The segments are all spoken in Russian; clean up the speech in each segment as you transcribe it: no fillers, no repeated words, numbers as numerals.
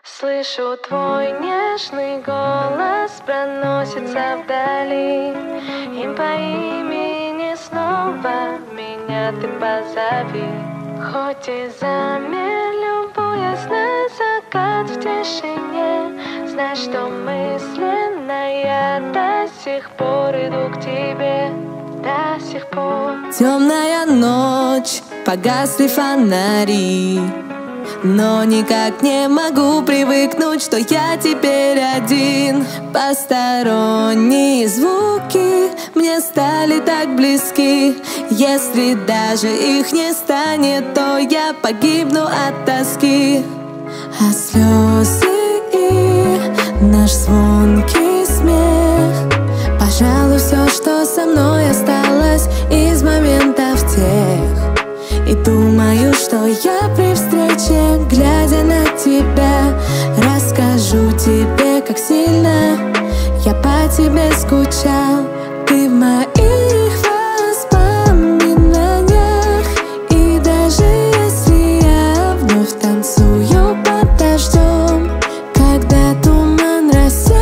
Слышу твой нежный голос, проносится вдали. Им по имени снова меня ты позови. Хоть и замер, любуясь на закат в тишине, знай, что мысленно я до сих пор иду к тебе. До сих пор. Темная ночь, погасли фонари, но никак не могу привыкнуть, что я теперь один. Посторонние звуки мне стали так близки. Если даже их не станет, то я погибну от тоски. А слезы и наш звонкий смех, пожалуй, все, что со мной осталось из моментов тех. И думаю, что я при встрече, глядя на тебя, расскажу тебе, как сильно я по тебе скучал. Ты в моих воспоминаниях, и даже если я вновь танцую под дождем, когда туман рассеется,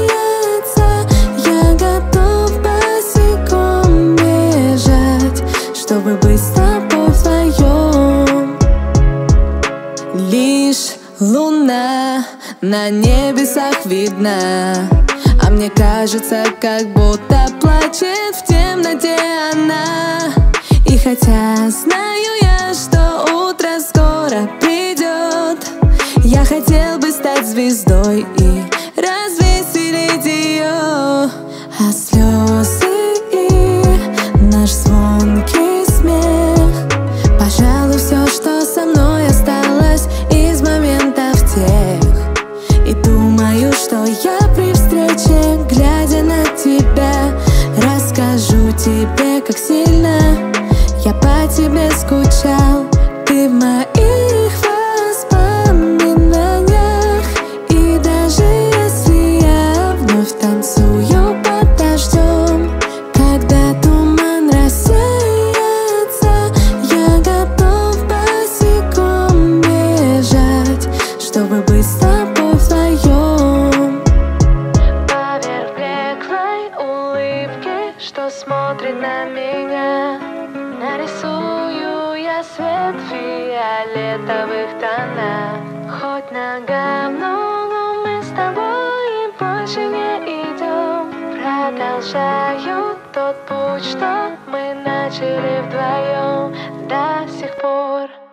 я готов босиком бежать, чтобы быть с тобой вдвоем. Лишь луна на небесах видна, а мне кажется, как будто плачет в темноте она. И хотя знаю я, что утро скоро придет, я хотел бы стать звездой и развеселить ее. А слезы и наш звонкий смех, пожалуй, все, что со мной осталось из моментов тех. И думаю, что я при встрече, глядя на тебя, расскажу тебе, как сильно я по тебе скучал. Ты в моих воспоминаниях, и даже если я вновь танцую под дождем, когда туман рассеется, я готов босиком бежать, чтобы быть с тобой вдвоем. Поверх блеклой улыбки, что смотрит на меня, нарисую я свет в фиолетовых тонах. Хоть на говно, но мы с тобой больше не идем. Продолжаю тот путь, что мы начали вдвоем.